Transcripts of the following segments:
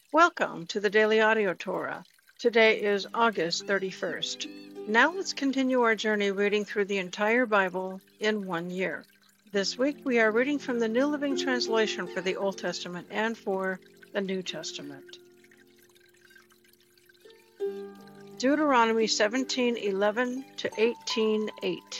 Welcome to the Daily Audio Torah. Today is August 31st. Now let's continue our journey reading through the entire Bible in 1 year. This week we are reading from the New Living Translation for the Old Testament and for the New Testament. Deuteronomy 17:11 to 18:8.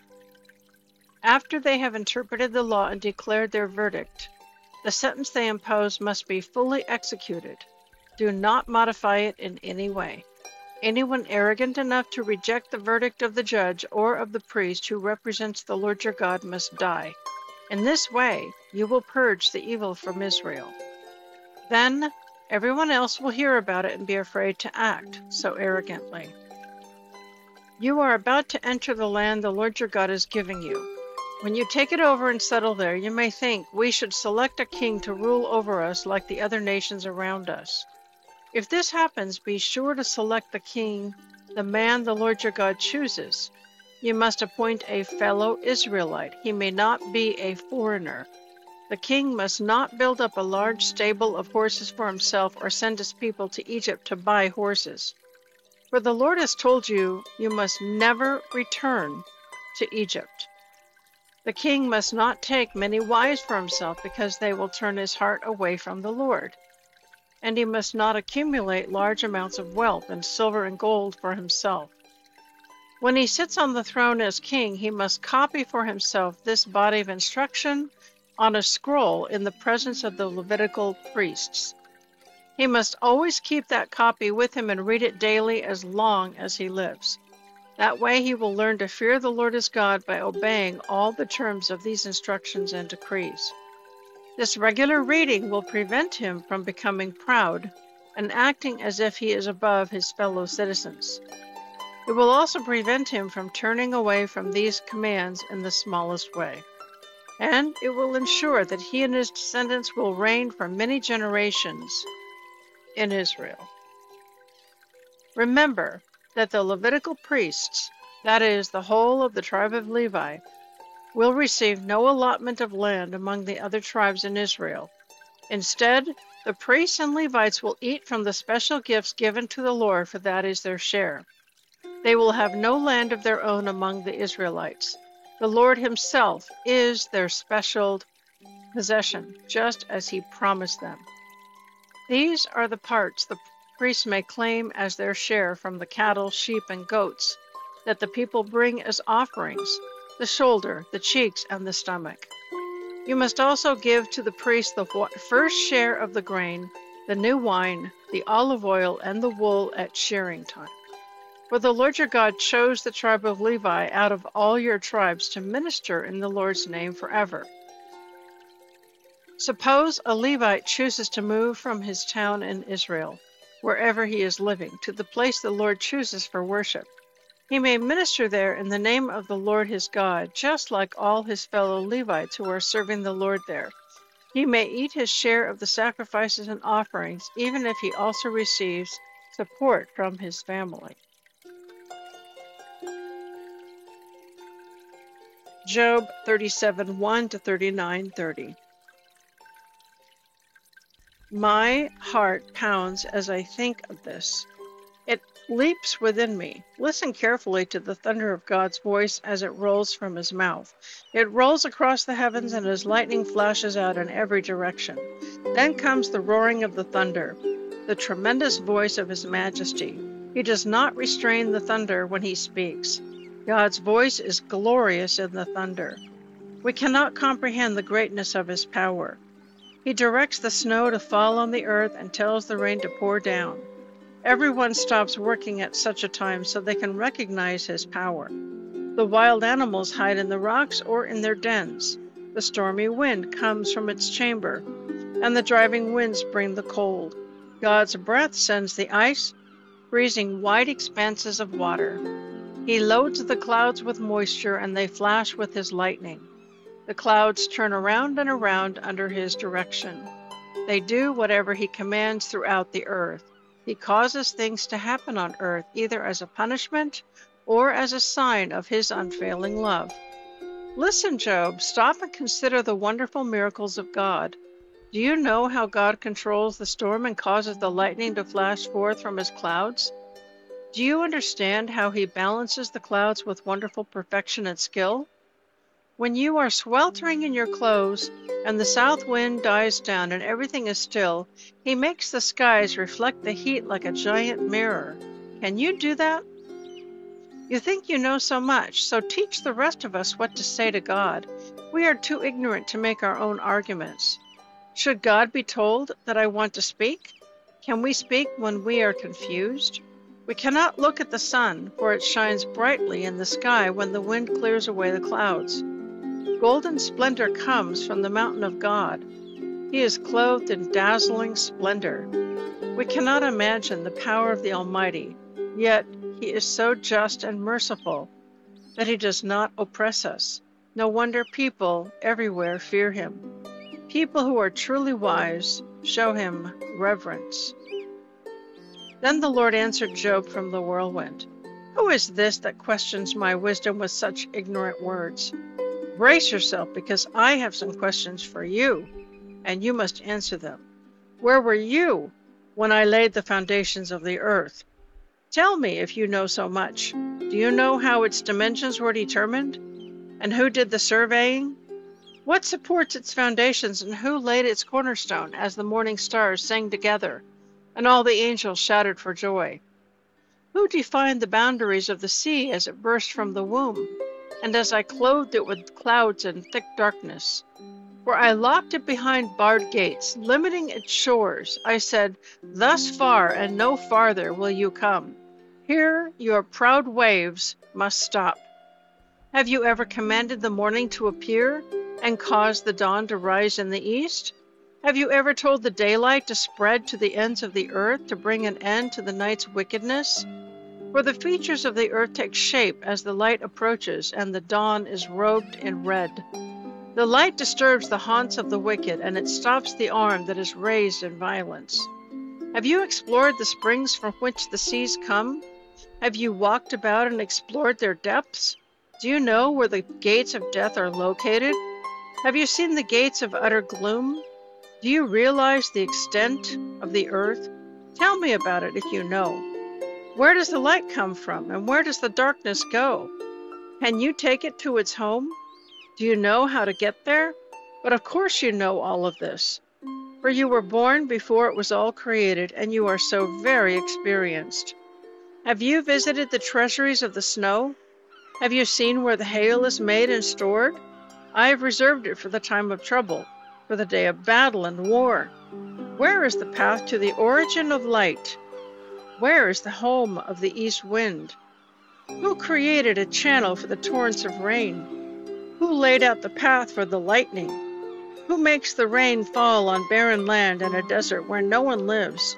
After they have interpreted the law and declared their verdict, the sentence they impose must be fully executed. Do not modify it in any way. Anyone arrogant enough to reject the verdict of the judge or of the priest who represents the Lord your God must die. In this way, you will purge the evil from Israel. Then, everyone else will hear about it and be afraid to act so arrogantly. You are about to enter the land the Lord your God is giving you. When you take it over and settle there, you may think we should select a king to rule over us like the other nations around us. If this happens, be sure to select the king, the man the Lord your God chooses. You must appoint a fellow Israelite. He may not be a foreigner. The king must not build up a large stable of horses for himself or send his people to Egypt to buy horses. For the Lord has told you, you must never return to Egypt. The king must not take many wives for himself because they will turn his heart away from the Lord. And he must not accumulate large amounts of wealth and silver and gold for himself. When he sits on the throne as king, he must copy for himself this body of instruction on a scroll in the presence of the Levitical priests. He must always keep that copy with him and read it daily as long as he lives. That way he will learn to fear the Lord his God by obeying all the terms of these instructions and decrees. This regular reading will prevent him from becoming proud and acting as if he is above his fellow citizens. It will also prevent him from turning away from these commands in the smallest way. And it will ensure that he and his descendants will reign for many generations in Israel. Remember that the Levitical priests, that is, the whole of the tribe of Levi, will receive no allotment of land among the other tribes in Israel. Instead, the priests and Levites will eat from the special gifts given to the Lord, for that is their share. They will have no land of their own among the Israelites. The Lord himself is their special possession, just as he promised them. These are the parts the priests may claim as their share from the cattle, sheep, and goats that the people bring as offerings: the shoulder, the cheeks, and the stomach. You must also give to the priest the first share of the grain, the new wine, the olive oil, and the wool at shearing time. For the Lord your God chose the tribe of Levi out of all your tribes to minister in the Lord's name forever. Suppose a Levite chooses to move from his town in Israel, wherever he is living, to the place the Lord chooses for worship. He may minister there in the name of the Lord his God, just like all his fellow Levites who are serving the Lord there. He may eat his share of the sacrifices and offerings, even if he also receives support from his family. Job 37:1 to 39:30. My heart pounds as I think of this. It leaps within me. Listen carefully to the thunder of God's voice as it rolls from his mouth. It rolls across the heavens and his lightning flashes out in every direction. Then comes the roaring of the thunder, the tremendous voice of his majesty. He does not restrain the thunder when he speaks. God's voice is glorious in the thunder. We cannot comprehend the greatness of his power. He directs the snow to fall on the earth and tells the rain to pour down. Everyone stops working at such a time so they can recognize his power. The wild animals hide in the rocks or in their dens. The stormy wind comes from its chamber, and the driving winds bring the cold. God's breath sends the ice, freezing wide expanses of water. He loads the clouds with moisture, and they flash with his lightning. The clouds turn around and around under his direction. They do whatever he commands throughout the earth. He causes things to happen on earth, either as a punishment or as a sign of his unfailing love. Listen, Job, stop and consider the wonderful miracles of God. Do you know how God controls the storm and causes the lightning to flash forth from his clouds? Do you understand how he balances the clouds with wonderful perfection and skill? When you are sweltering in your clothes and the south wind dies down and everything is still, he makes the skies reflect the heat like a giant mirror. Can you do that? You think you know so much, so teach the rest of us what to say to God. We are too ignorant to make our own arguments. Should God be told that I want to speak? Can we speak when we are confused? We cannot look at the sun, for it shines brightly in the sky when the wind clears away the clouds. Golden splendor comes from the mountain of God. He is clothed in dazzling splendor. We cannot imagine the power of the Almighty, yet he is so just and merciful that he does not oppress us. No wonder people everywhere fear him. People who are truly wise show him reverence. Then the Lord answered Job from the whirlwind, "Who is this that questions my wisdom with such ignorant words? Brace yourself, because I have some questions for you, and you must answer them. Where were you when I laid the foundations of the earth? Tell me if you know so much. Do you know how its dimensions were determined? And who did the surveying? What supports its foundations, and who laid its cornerstone, as the morning stars sang together, and all the angels shouted for joy? Who defined the boundaries of the sea as it burst from the womb, and as I clothed it with clouds and thick darkness? For I locked it behind barred gates, limiting its shores. I said, 'Thus far and no farther will you come. Here your proud waves must stop.' Have you ever commanded the morning to appear and caused the dawn to rise in the east? Have you ever told the daylight to spread to the ends of the earth, to bring an end to the night's wickedness? For the features of the earth take shape as the light approaches, and the dawn is robed in red. The light disturbs the haunts of the wicked, and it stops the arm that is raised in violence. Have you explored the springs from which the seas come? Have you walked about and explored their depths? Do you know where the gates of death are located? Have you seen the gates of utter gloom? Do you realize the extent of the earth? Tell me about it if you know. Where does the light come from, and where does the darkness go? Can you take it to its home? Do you know how to get there? But of course you know all of this, for you were born before it was all created, and you are so very experienced. Have you visited the treasuries of the snow? Have you seen where the hail is made and stored? I have reserved it for the time of trouble, for the day of battle and war. Where is the path to the origin of light? Where is the home of the east wind? Who created a channel for the torrents of rain? Who laid out the path for the lightning? Who makes the rain fall on barren land and a desert where no one lives?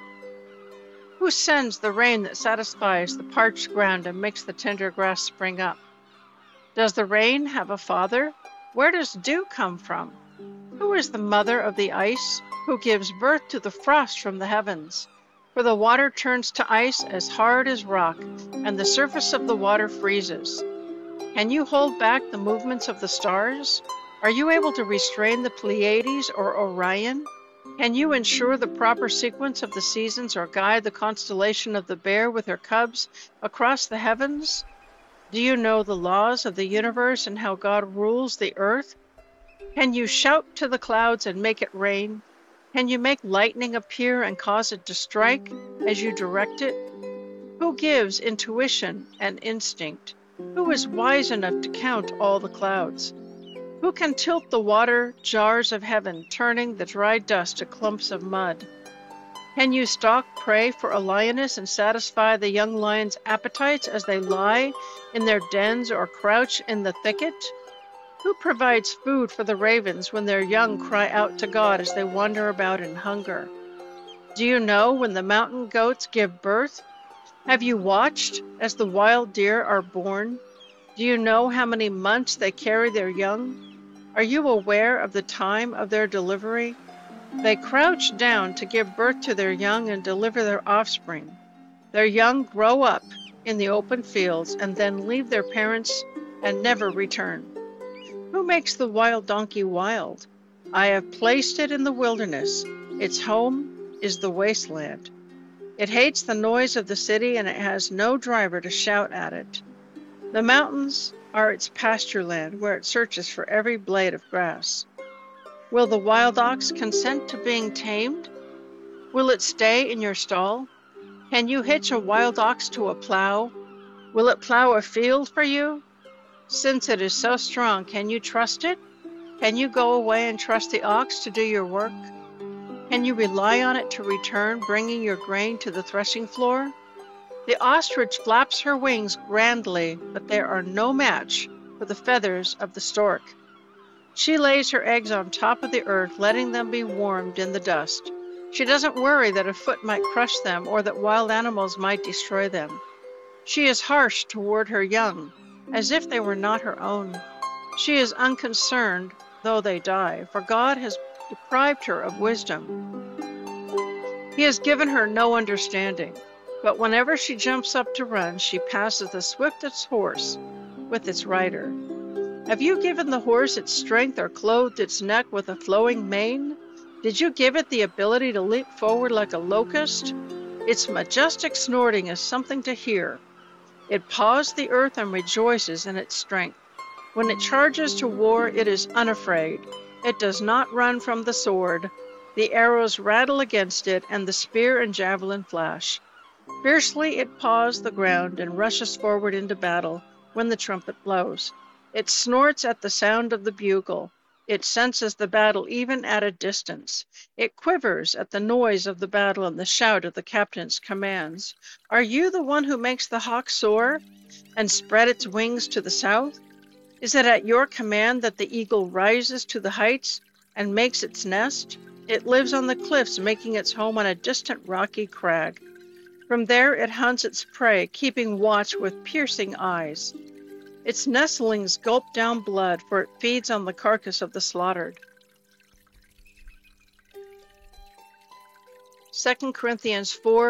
Who sends the rain that satisfies the parched ground and makes the tender grass spring up? Does the rain have a father? Where does dew come from? Who is the mother of the ice? Who gives birth to the frost from the heavens? For the water turns to ice as hard as rock, and the surface of the water freezes. Can you hold back the movements of the stars? Are you able to restrain the Pleiades or Orion? Can you ensure the proper sequence of the seasons or guide the constellation of the Bear with her cubs across the heavens? Do you know the laws of the universe and how God rules the earth? Can you shout to the clouds and make it rain? Can you make lightning appear and cause it to strike as you direct it? Who gives intuition and instinct? Who is wise enough to count all the clouds? Who can tilt the water jars of heaven, turning the dry dust to clumps of mud? Can you stalk prey for a lioness and satisfy the young lion's appetites as they lie in their dens or crouch in the thicket? Who provides food for the ravens when their young cry out to God as they wander about in hunger? Do you know when the mountain goats give birth? Have you watched as the wild deer are born? Do you know how many months they carry their young? Are you aware of the time of their delivery? They crouch down to give birth to their young and deliver their offspring. Their young grow up in the open fields and then leave their parents and never return. Who makes the wild donkey wild? I have placed it in the wilderness. Its home is the wasteland. It hates the noise of the city, and it has no driver to shout at it. The mountains are its pasture land, where it searches for every blade of grass. Will the wild ox consent to being tamed? Will it stay in your stall? Can you hitch a wild ox to a plow? Will it plow a field for you? Since it is so strong, can you trust it? Can you go away and trust the ox to do your work? Can you rely on it to return, bringing your grain to the threshing floor? The ostrich flaps her wings grandly, but they are no match for the feathers of the stork. She lays her eggs on top of the earth, letting them be warmed in the dust. She doesn't worry that a foot might crush them or that wild animals might destroy them. She is harsh toward her young, as if they were not her own. She is unconcerned, though they die, for God has deprived her of wisdom. He has given her no understanding, but whenever she jumps up to run, she passes the swiftest horse with its rider. Have you given the horse its strength or clothed its neck with a flowing mane? Did you give it the ability to leap forward like a locust? Its majestic snorting is something to hear. It paws the earth and rejoices in its strength. When it charges to war, it is unafraid. It does not run from the sword. The arrows rattle against it, and the spear and javelin flash. Fiercely it paws the ground and rushes forward into battle when the trumpet blows. It snorts at the sound of the bugle. It senses the battle even at a distance. It quivers at the noise of the battle and the shout of the captain's commands. Are you the one who makes the hawk soar and spread its wings to the south? Is it at your command that the eagle rises to the heights and makes its nest? It lives on the cliffs, making its home on a distant rocky crag. From there it hunts its prey, keeping watch with piercing eyes. Its nestlings gulp down blood, for it feeds on the carcass of the slaughtered. 2 Corinthians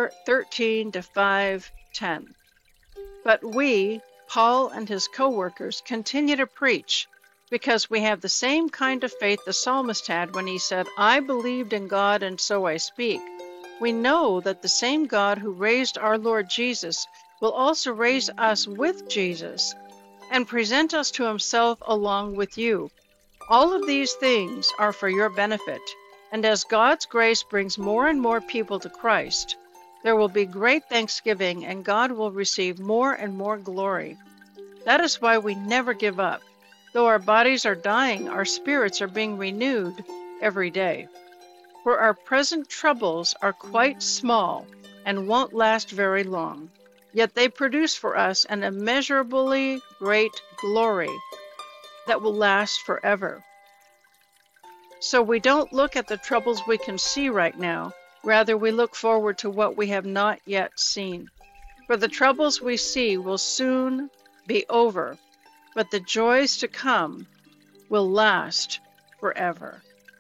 4:13-5:10. But we, Paul and his co-workers, continue to preach, because we have the same kind of faith the psalmist had when he said, I believed in God and so I speak. We know that the same God who raised our Lord Jesus will also raise us with Jesus and present us to himself along with you. All of these things are for your benefit, and as God's grace brings more and more people to Christ, there will be great thanksgiving, and God will receive more and more glory. That is why we never give up. Though our bodies are dying, our spirits are being renewed every day. For our present troubles are quite small and won't last very long. Yet they produce for us an immeasurably great glory that will last forever. So we don't look at the troubles we can see right now. Rather, we look forward to what we have not yet seen. For the troubles we see will soon be over, but the joys to come will last forever.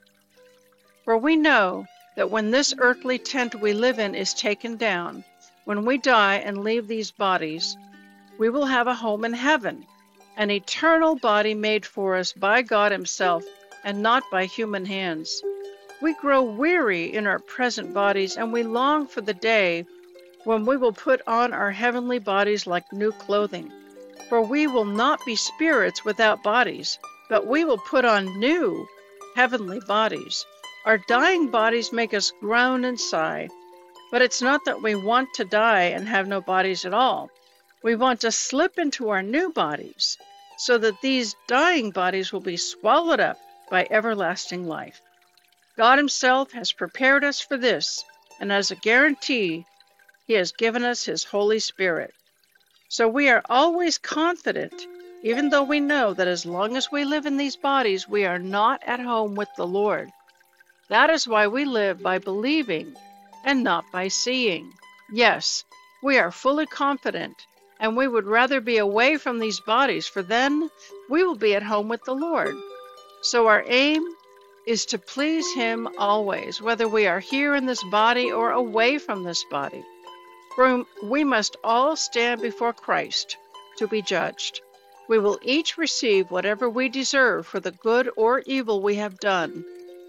For we know that when this earthly tent we live in is taken down, when we die and leave these bodies, we will have a home in heaven, an eternal body made for us by God himself and not by human hands. We grow weary in our present bodies, and we long for the day when we will put on our heavenly bodies like new clothing. For we will not be spirits without bodies, but we will put on new heavenly bodies. Our dying bodies make us groan and sigh. But it's not that we want to die and have no bodies at all. We want to slip into our new bodies so that these dying bodies will be swallowed up by everlasting life. God himself has prepared us for this, and as a guarantee, he has given us his Holy Spirit. So we are always confident, even though we know that as long as we live in these bodies, we are not at home with the Lord. That is why we live by believing and not by seeing. Yes, we are fully confident, and we would rather be away from these bodies, for then we will be at home with the Lord. So our aim is to please him always, whether we are here in this body or away from this body. For we must all stand before Christ to be judged. We will each receive whatever we deserve for the good or evil we have done,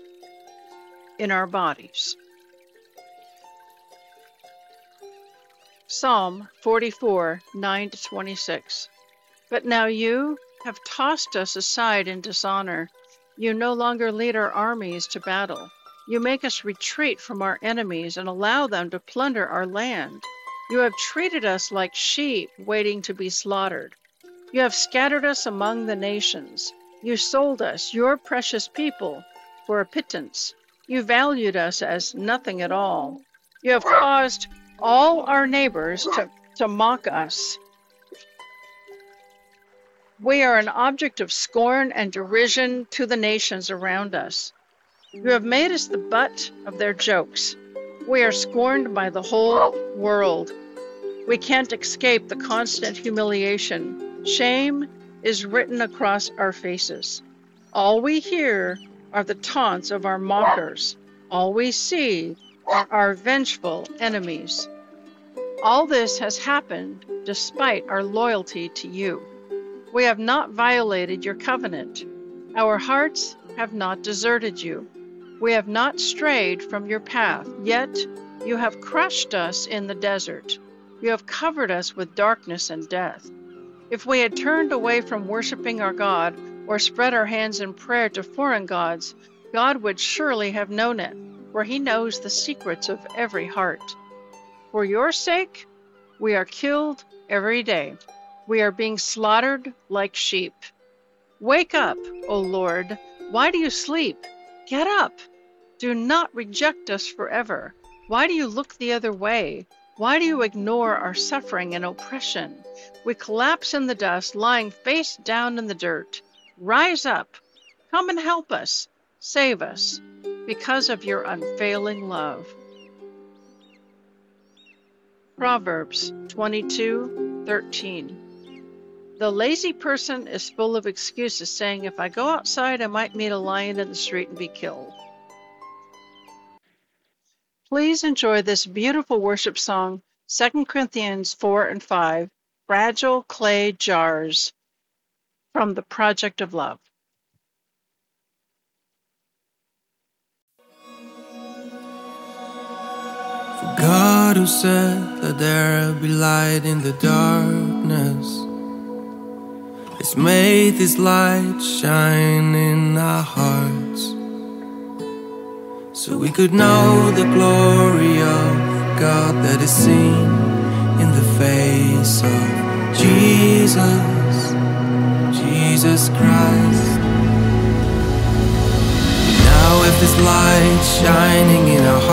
in our bodies. Psalm 44, 9-26. But now you have tossed us aside in dishonor. You no longer lead our armies to battle. You make us retreat from our enemies and allow them to plunder our land. You have treated us like sheep waiting to be slaughtered. You have scattered us among the nations. You sold us, your precious people, for a pittance. You valued us as nothing at all. You have caused all our neighbors to mock us. We are an object of scorn and derision to the nations around us. You have made us the butt of their jokes. We are scorned by the whole world. We can't escape the constant humiliation. Shame is written across our faces. All we hear are the taunts of our mockers. All we see are our vengeful enemies. All this has happened despite our loyalty to you. We have not violated your covenant. Our hearts have not deserted you. We have not strayed from your path, yet you have crushed us in the desert. You have covered us with darkness and death. If we had turned away from worshiping our God or spread our hands in prayer to foreign gods, God would surely have known it, for he knows the secrets of every heart. For your sake, we are killed every day. We are being slaughtered like sheep. Wake up, O Lord. Why do you sleep? Get up. Do not reject us forever. Why do you look the other way? Why do you ignore our suffering and oppression? We collapse in the dust, lying face down in the dirt. Rise up. Come and help us. Save us because of your unfailing love. Proverbs 22:13. The lazy person is full of excuses, saying, if I go outside, I might meet a lion in the street and be killed. Please enjoy this beautiful worship song, 2 Corinthians 4 and 5, Fragile Clay Jars, from the Project of Love. For God who said, let there be light in the darkness, has made His light shine in our hearts, so we could know the glory of God that is seen in the face of Jesus Christ. Now with this light shining in our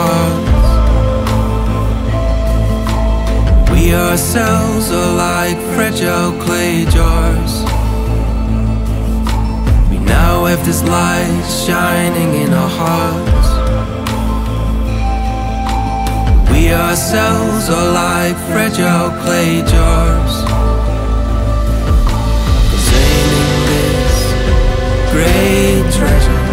hearts, we ourselves are like fragile clay jars. We now have this light shining in our hearts. We ourselves are like fragile clay jars, containing this great treasure,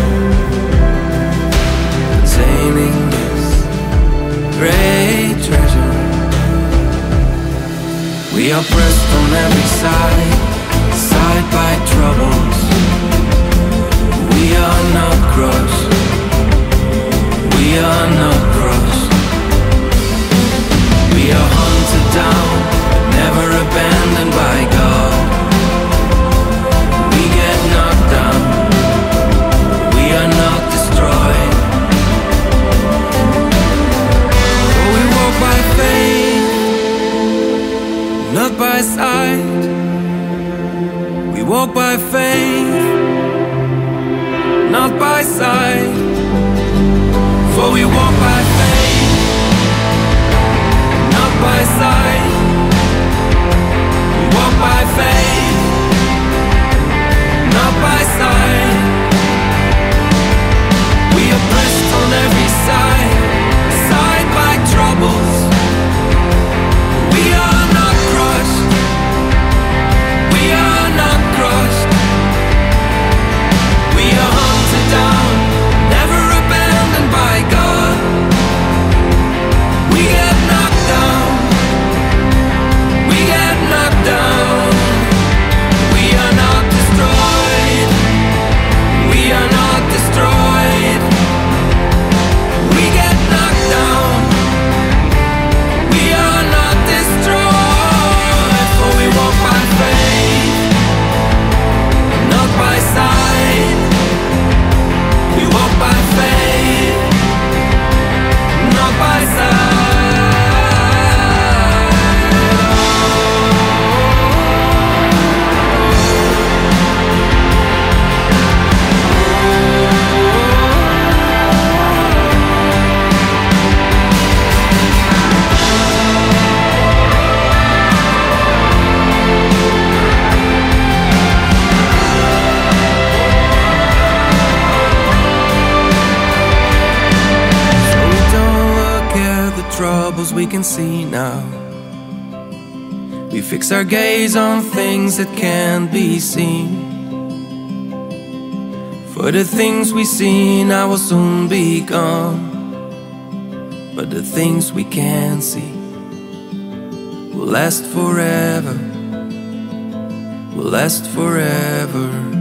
containing this great treasure. We are pressed on every side, side by troubles. We are not crushed, we are not crushed. We are hunted down, but never abandoned by God. We get knocked down, we are not destroyed. For we walk by faith, not by sight. We walk by faith, not by sight. For we walk by faith, not by sight. We walk by faith, not by sight. We are pressed on every side, side by troubles. We are not crushed, we are not crushed. We are hunted down, never abandoned by God. troubles we can see now. We fix our gaze on things that can't be seen. For the things we see now will soon be gone, but the things we can't see will last forever, will last forever.